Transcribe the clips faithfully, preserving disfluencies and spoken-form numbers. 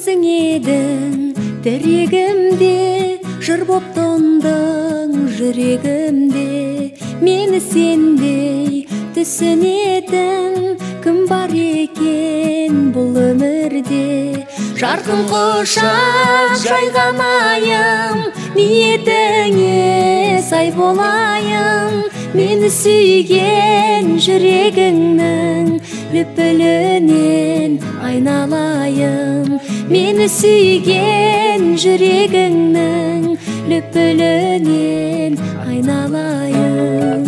өзің едің тірегімде, жыр боп тондың жүрегімде. Мені сендей түсінетін кім бар екен бұл өмірде? Жарқын құшақ жайған айым, ниетіңе сай болайын. Мені сүйген жүрегіңнің лүпілінен айналайын. Мені сүйген жүрегіңнің лүпілінен айналайын.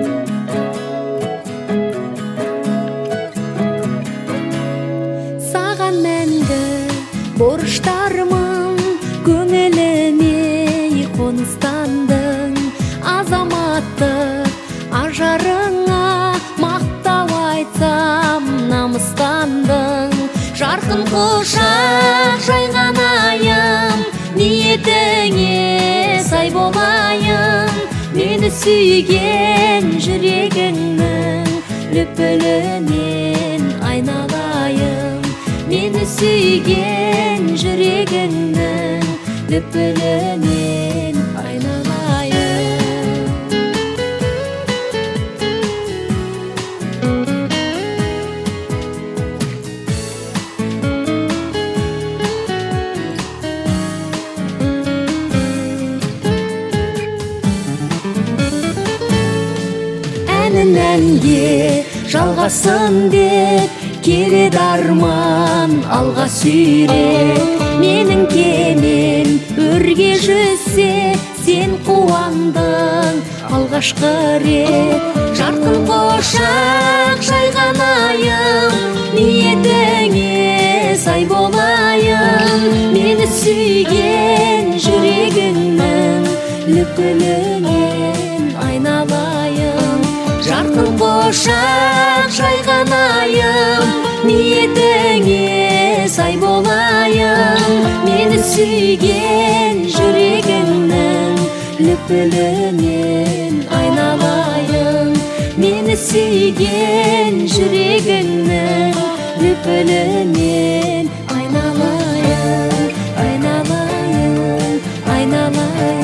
Саған мәнді борыштармын, көңіліме қоныстандың. Азаматтық ажарыңа мақтау айтсам намыстандың. Жарқын құшақ жайған айым, ниетіңе сай болайын. Мені сүйген жүрегіңнің лүпілінен айналайын. Мені сүйген жүрегіңнің лүпілінен айналайын. Әнін әнге жалғасын деп келеді арман алға сүйреп. Менің кемем өрге жүзсе, сен қуандың алғашқы рет. Жарқын құшақ жайған айым, ниетіңе сай болайын. Мені сүйген жүрегіңнің лүпілінен айналайын. Жарқын құшақ жайған айым, ниетіңе сай болайын. Мені сүйген жүрегіңнің лүпілінен айналайын. Мені сүйген жүрегіңнің лүпілінен айналайын, айналайын, айналайын.